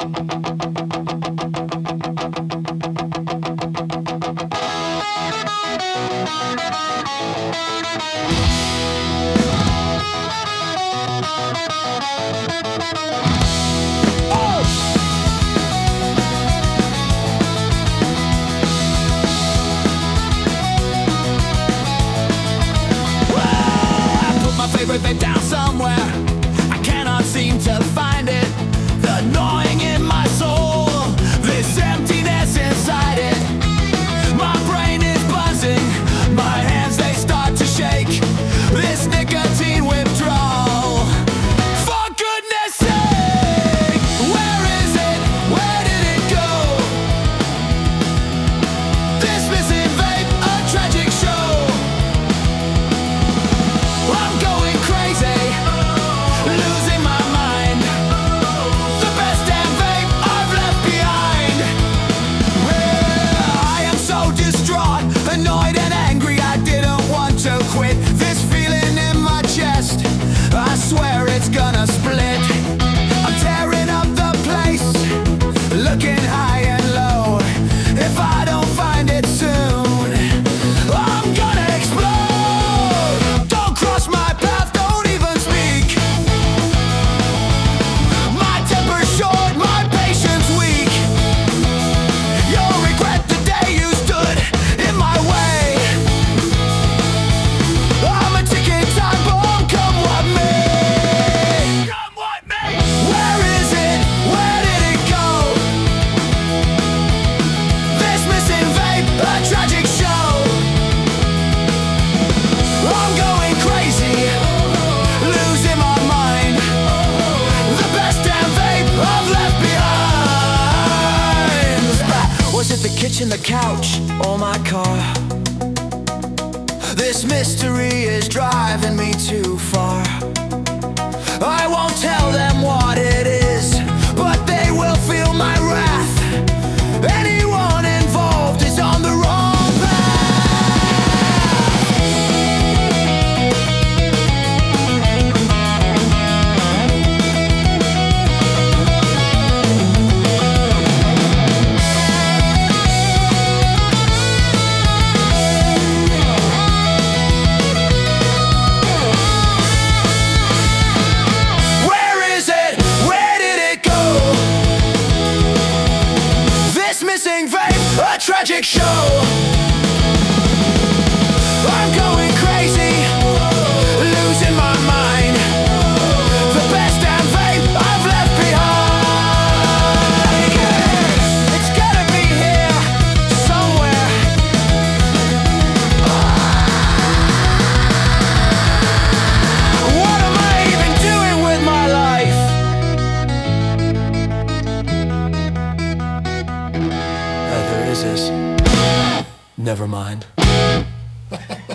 Favorite vape down somewhere, I cannot seem to find it. The gnawing in my soul, this emptiness inside it. My brain is buzzing, my hands they start to shake. This nicotine withdrawal, for goodness sake, where is it? Where did it go? This missing vape, a tragic show. I'm going crazy, losing my mind. The best damn vape I've left behind. Well, I am so distraught, annoyed and angry. I didn't want to quit. This feeling in my chest, I swear it's gonna split. I'm tearing up the place, looking high and low. If I don't find it soon, I'm gonna explode. Don't cross my path, don't even speak. My temper's short, my patience weak. You'll regret the day you stood in my way. I'm a ticking time bomb, come what may. Come what may. Where is it? Where did it go? This missing vape, a tragic show. I'm going crazy, losing my mind. The best damn vape I've left behind. Was it the kitchen, the couch, or my car? This mystery is driving me too far. I won't tell them what it is, but they will feel my wrath. Anyone involved is on the wrong path. Where is it? Where did it go? This missing vape, a tragic show. I'm going crazy, losing my mind. The best damn vape I've left behind. It's gotta be here somewhere. What am I even doing with my life? There is this. Never mind.